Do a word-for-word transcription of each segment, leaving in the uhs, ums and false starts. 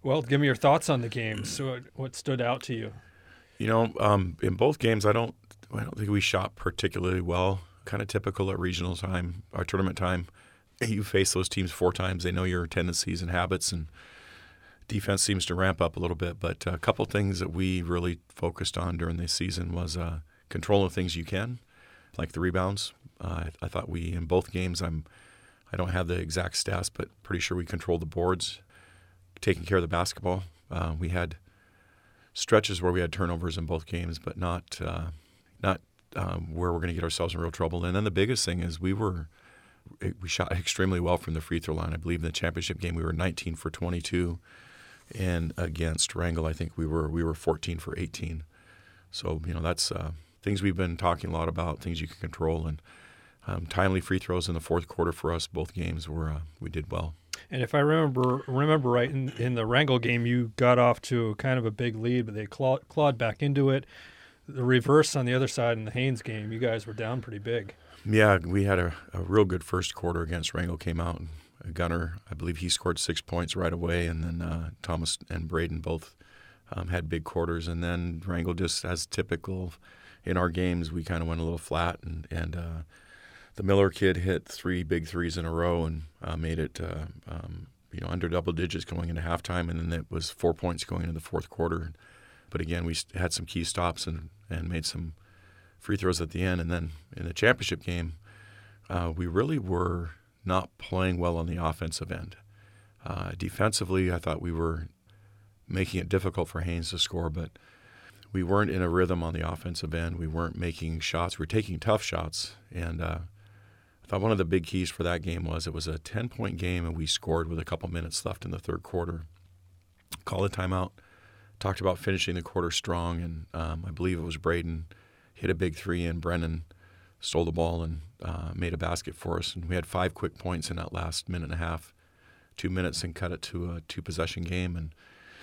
Well, give me your thoughts on the game. So what stood out to you? You know, um, in both games, I don't, I don't think we shot particularly well. Kind of typical at regional time, our tournament time. You face those teams four times. They know your tendencies and habits, and defense seems to ramp up a little bit. But a couple things that we really focused on during the season was uh, controlling things you can, like the rebounds. Uh, I, I thought we, in both games, I'm, I don't have the exact stats, but pretty sure we controlled the boards, taking care of the basketball. Uh, we had stretches where we had turnovers in both games, but not uh, not um, where we're going to get ourselves in real trouble. And then the biggest thing is we were we shot extremely well from the free throw line. I believe in the championship game we were nineteen for twenty-two, and against Wrangell I think we were we were fourteen for eighteen. So you know that's uh, things we've been talking a lot about, things you can control, and um, timely free throws in the fourth quarter for us. Both games were uh, we did well. And if I remember remember right, in, in the Wrangell game, you got off to kind of a big lead, but they clawed, clawed back into it. The reverse on the other side in the Haynes game, you guys were down pretty big. Yeah, we had a, a real good first quarter against Wrangell. Came out, and Gunner, I believe he scored six points right away, and then uh, Thomas and Braden both um, had big quarters. And then Wrangell, just as typical in our games, we kind of went a little flat, and, and uh, the Miller kid hit three big threes in a row and uh, made it uh, um, you know under double digits going into halftime, and then it was four points going into the fourth quarter. But again, we had some key stops and, and made some free throws at the end. And then in the championship game, uh, we really were not playing well on the offensive end. Uh, defensively, I thought we were making it difficult for Haynes to score, but we weren't in a rhythm on the offensive end. We weren't making shots. We were taking tough shots, and uh, I thought one of the big keys for that game was it was a ten-point game, and we scored with a couple minutes left in the third quarter. Called a timeout, talked about finishing the quarter strong, and um, I believe it was Braden hit a big three, and Brennan stole the ball and uh, made a basket for us. And we had five quick points in that last minute and a half, two minutes, and cut it to a two-possession game, and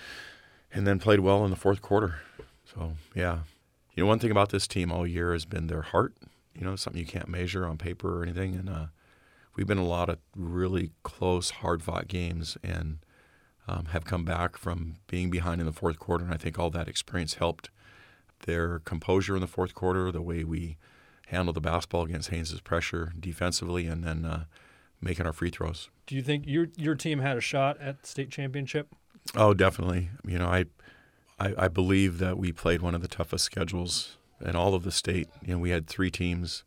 and then played well in the fourth quarter. So, yeah. You know, one thing about this team all year has been their heart. You know, something you can't measure on paper or anything. And uh, we've been in a lot of really close, hard-fought games and um, have come back from being behind in the fourth quarter. And I think all that experience helped their composure in the fourth quarter, the way we handled the basketball against Haynes' pressure defensively, and then uh, making our free throws. Do you think your your team had a shot at the state championship? Oh, definitely. You know, I, I I believe that we played one of the toughest schedules in all of the state. You know, we had three teams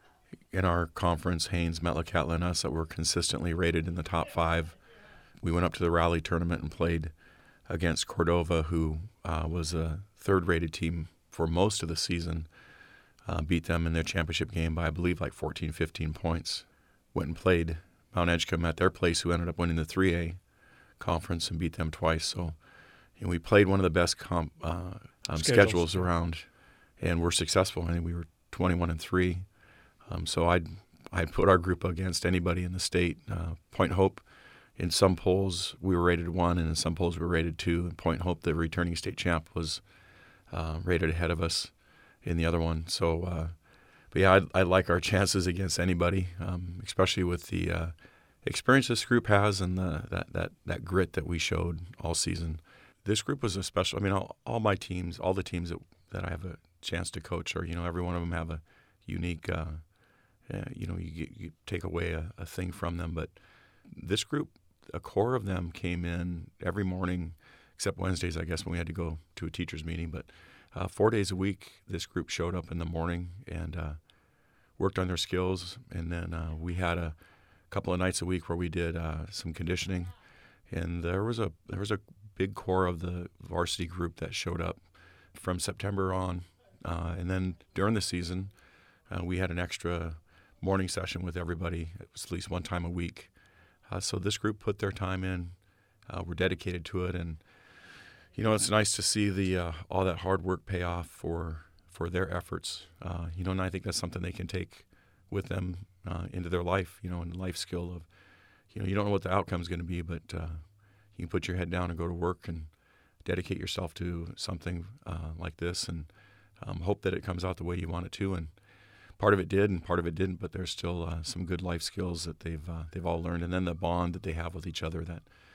in our conference, Haynes, Metlakatla, and us, that were consistently rated in the top five. We went up to the Raleigh tournament and played against Cordova, who uh, was a third-rated team for most of the season. Uh, beat them in their championship game by, I believe, like fourteen, fifteen points. Went and played Mount Edgecombe at their place, who ended up winning the three A conference, and beat them twice. So, you know, we played one of the best comp, uh, um, schedules. schedules around, and we're successful. I think we were twenty-one and three. Um, so I'd I'd put our group against anybody in the state. Uh, Point Hope, in some polls we were rated one, and in some polls we were rated two. And Point Hope, the returning state champ, was uh, rated ahead of us in the other one. So, uh, but yeah, I, I like our chances against anybody, um, especially with the uh, experience this group has and the, that, that, that grit that we showed all season. This group was a special. I mean, all, all my teams, all the teams that, that I have a chance to coach are, you know, every one of them have a unique, uh, uh, you know, you, you take away a, a thing from them. But this group, a core of them came in every morning, except Wednesdays, I guess, when we had to go to a teacher's meeting. But uh, four days a week, this group showed up in the morning and uh, worked on their skills. And then uh, we had a couple of nights a week where we did uh, some conditioning. And there was a there was a big core of the varsity group that showed up from September on. Uh, and then during the season, uh, we had an extra morning session with everybody. It was at least one time a week. Uh, so this group put their time in. Uh, we're dedicated to it. And, you know, it's nice to see the uh, all that hard work pay off for for their efforts. Uh, you know, and I think that's something they can take with them uh, into their life, you know, and life skill of, you know, you don't know what the outcome is going to be, but uh, you can put your head down and go to work and dedicate yourself to something uh, like this and um, hope that it comes out the way you want it to. And part of it did and part of it didn't, but there's still uh, some good life skills that they've uh, they've all learned. And then the bond that they have with each other that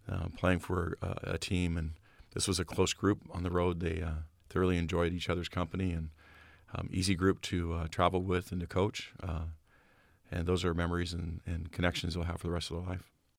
uh, playing for uh, a team, and this was a close group on the road. They uh, thoroughly enjoyed each other's company, and um, easy group to uh, travel with and to coach. Uh, and those are memories and, and connections they'll have for the rest of their life.